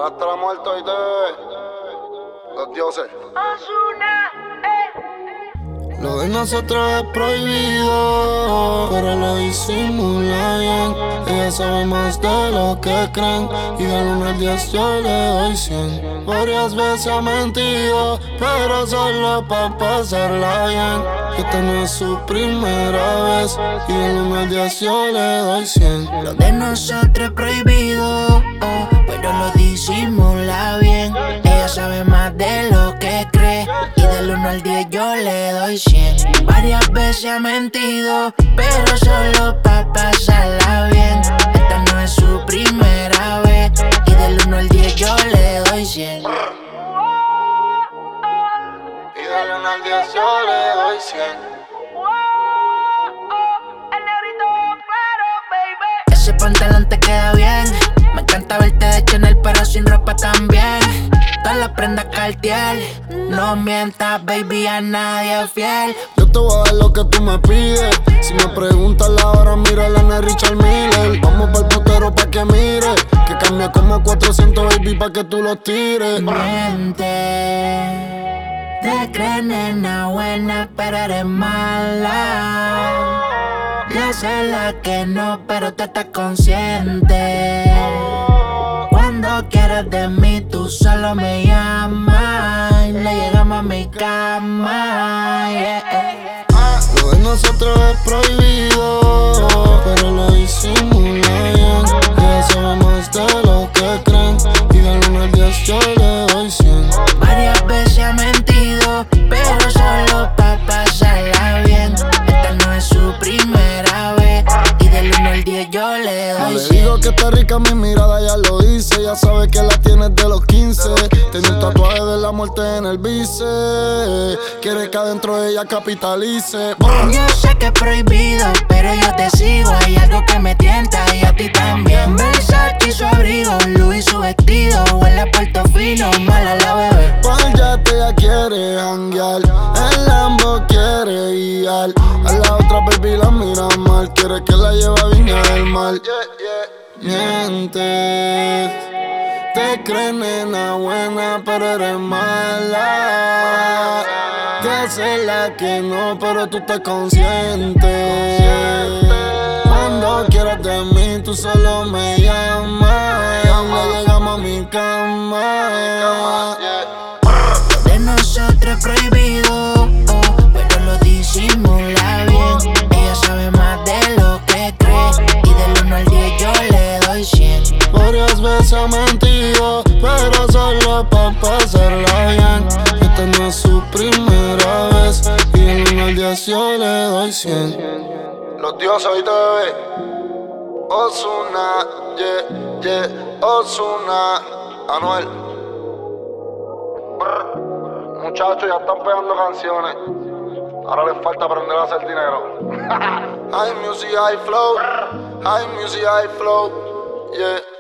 hasta la muerte hoy te los dioses. Lo de nosotros es prohibido, pero lo disimula bien. Ella sabe más de lo que creen, y del 1 al 10 yo le doy 100. Varias veces ha mentido, pero solo pa' pasarla bien. Esta no es su primera vez, y del 1 al 10 yo le doy 100. Lo de nosotros es prohibido, pero lo disimula bien. Ella sabe más de lo que cree, y del 1 al 10 yo le doy 100. Varias veces ha mentido, pero solo pa' pasarla bien. Esta no es su primera vez, y del 1 al 10 yo le doy 100. Y del 1 al 10 yo le doy 100. Ese pantalón te queda bien. Me encanta verte de Chanel, pero sin ropa también. Todas las prendas Cartier. No mientas, baby, a nadie es fiel. Yo te voy a dar lo que tú me pides. Si me preguntas la hora, mírala en el Richard Miller. Vamos pa'l putero pa' que mire, que cambia como 400, baby, pa' que tú los tires. Miente. Te crees nena buena, pero eres mala. Yo sé la que no, pero tú estás consciente. Cuando quieras de mí, tú solo me llamas. Le llegamos a mi cama, yeah. Lo de nosotros es prohibido, pero lo disimula bien. Ella sabe más de lo que creen, y del 1 al 10 yo le doy 100. Varias veces ha mentido, pero solo pa' pasarla bien. Esta no es su primera vez, y del 1 al 10 yo le No doy le 100. digo que está rica, mi mirada ya lo dice. Ya sabe que la tienes de los 15. Tiene un tatuaje de la muerte en el bíceps. Quiere que adentro ella capitalice. Yo sé que es prohibido, pero yo te sigo. Hay algo que me tienta y a ti también. Versace y su abrigo, Louis su vestido. Huele a Portofino, mala la bebé. Pa'l yate ella quiere janguear, el Lambo quiere guiar. A la otra baby la mira mal, quiere que la lleve a Viña del Mar. Mientes, te crees nena buena, pero eres mala. Te hace la que no, pero tú estás consciente. Cuando quieras de mí, tú solo me llamas. Le llegamos a mi cama. De nosotros es prohibido, pero lo disimula bien. Ella sabe más de lo que cree, y del 1 al 10 yo le doy 100. Varias veces ha mentido, pero solo pa' pasarla bien. Esta no es su primera vez, y del 1 al 10 yo le doy 100. Los dioses hoy te bebé. Ozuna, yeah, yeah, Ozuna, Anuel. Muchachos, ya están pegando canciones. Ahora les falta aprender a hacer dinero. High music, high flow. High music, high flow. Yeah.